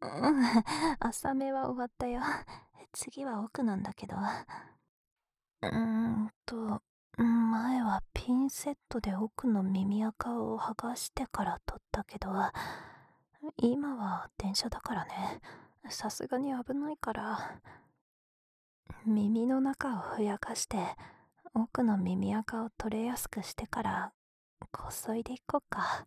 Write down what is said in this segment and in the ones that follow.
朝目は終わったよ。次は奥なんだけど。前はピンセットで奥の耳垢を剥がしてから取ったけど、今は電車だからね。さすがに危ないから、耳の中をふやかして、奥の耳垢を取れやすくしてから、こそいでいこうか。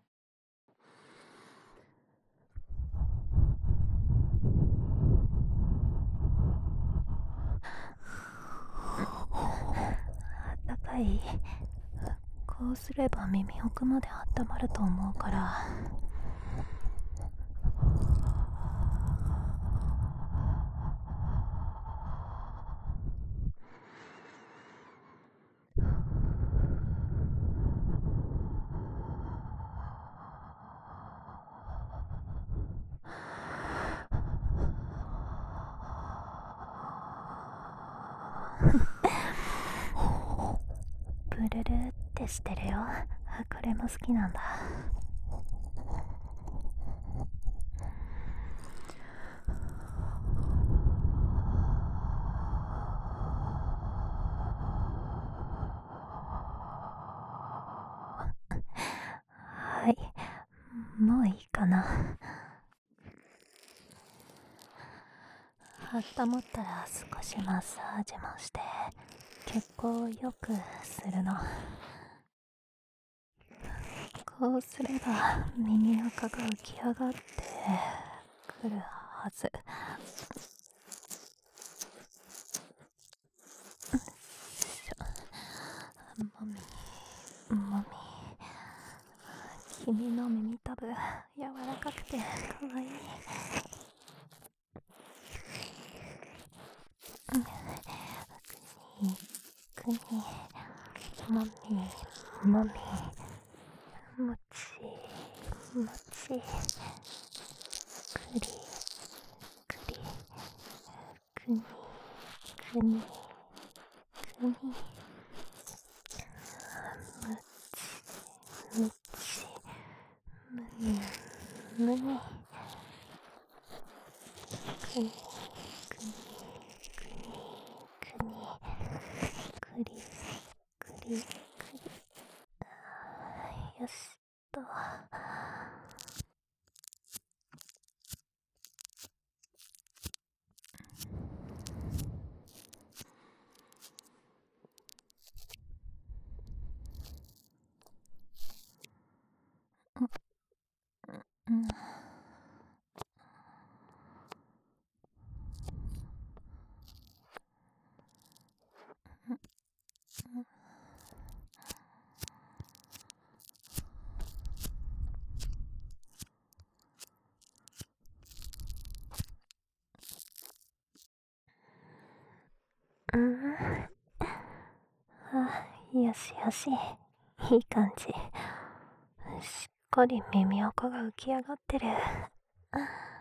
あったかい。こうすれば耳奥まで温まると思うから。ブルルってしてるよ。これも好きなんだ。はい、もういいかな。温まったら少しマッサージもして血行を良くするの。こうすれば耳垢が浮き上がってくるはず。もみもみ、君の耳たぶ柔らかくてかわいい。くにもみもみ、もちもち、くりくり、くにくにくに、むちむにむに、くにくにくにくに、くりくりくり、よしと。うん、うん、よしよし、いい感じ。しっかり耳垢が浮き上がってる。